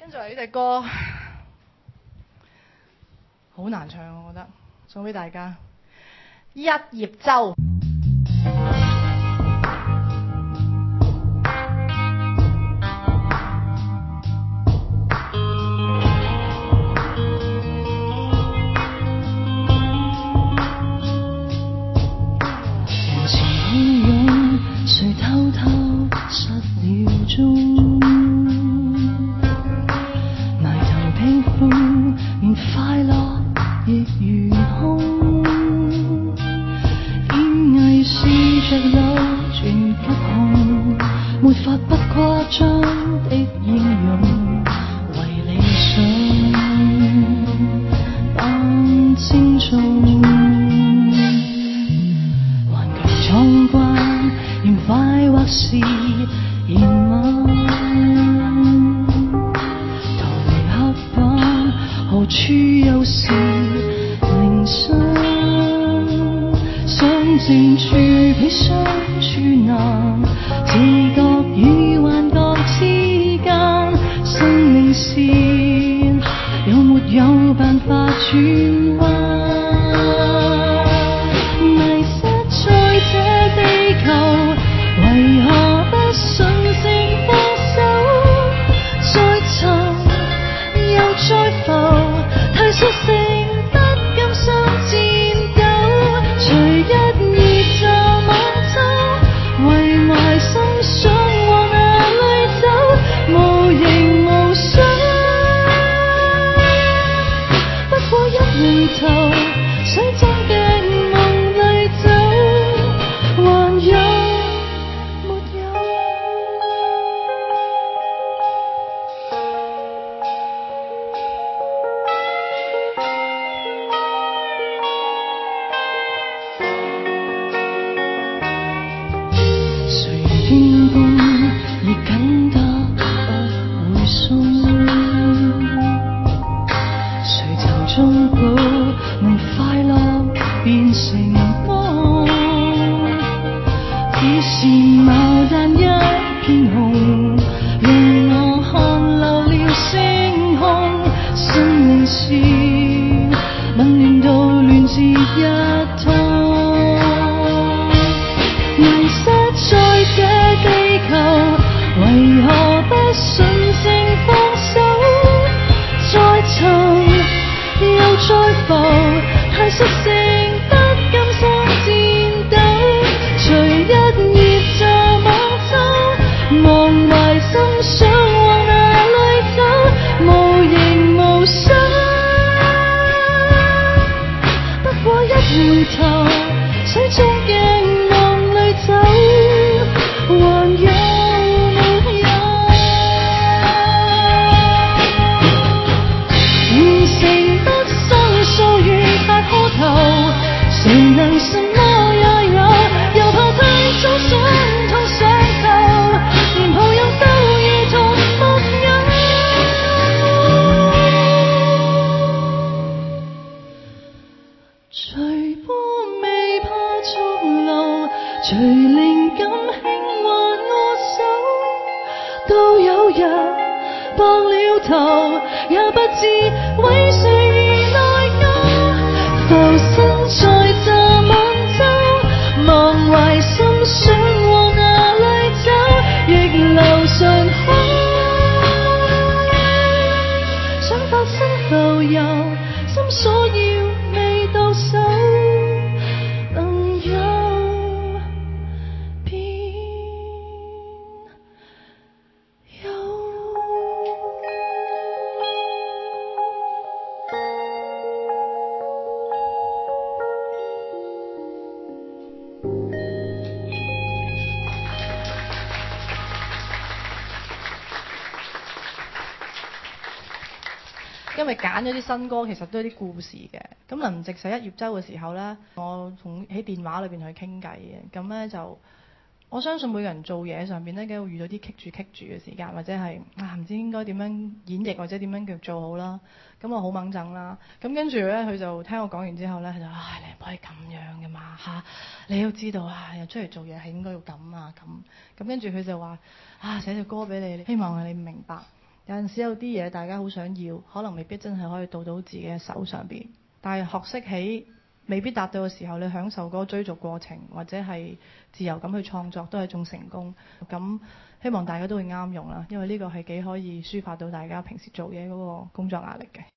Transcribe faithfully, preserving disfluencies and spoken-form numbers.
跟住嚟呢隻歌好難唱，我覺得送俾大家。一葉舟。 誰偷偷失了蹤，埋頭披風，連快樂亦如空。演藝是着柳傳吉紅，沒法不誇張的英勇，為理想扮珍重。頑強壯觀嫌快或是嫌慢，逃離黑板，何處又是鈴聲？想靜處比相處難，自覺與幻覺之間，生命線有沒有辦法轉彎？迷失在這地球，為何不順性放手？再沉又再浮，太率性不甘心戰鬥。隨一葉驟晚秋，為懷心想往哪裏走？無形無相，不過一回頭，水中鏡夢裏走，還有沒有？誰天公亦緊得不會鬆，誰曾忠告能快樂變成功？只是牡丹一片紅，讓我看漏了星空。生命線紊亂到亂至一通，迷失在這地球，為何不順性放手？再沉又再浮，太率性不甘心戰鬥。隨一葉驟晚秋，忘懷心想往哪裏走？無形無相，不過一回頭，水中鏡夢裏走，還有沒有？完成不生數月白苛頭，誰能什麼也有？又怕太早傷痛上頭，連抱擁都如同沒有。隨波未怕逐流，隨靈感輕還我手，到有日白了頭，也不知為誰而內疚。浮生在這晚秋，忘懷心想往哪裏走，逆流順海，想發生浮游，心所要未到手，能有便有。 因為揀咗啲新歌，其實都有啲故事嘅。咁林夕寫一葉舟嘅時候呢，我同喺電話裏邊同佢傾偈嘅。咁呢，就我相信每個人做嘢上邊呢，梗會遇到啲棘住棘住嘅時間，或者係啊唔知應該點樣演繹，或者點樣叫做好啦。咁我好掹憎啦。咁跟住呢，佢就聽我講完之後呢，佢就唉，你唔可以咁樣嘅嘛嚇，你要知道啊，又出嚟做嘢係應該要咁啊咁。咁跟住佢就話啊，寫隻歌俾你，希望你明白。 有陣時有啲嘢大家好想要，可能未必真係可以到到自己嘅手上邊，但係學識起未必達到嘅時候，你享受嗰個追逐過程，或者係自由咁去創作，都係一種成功。咁希望大家都會啱用啦，因為呢個係幾可以抒發到大家平時做嘢嗰個工作壓力嘅。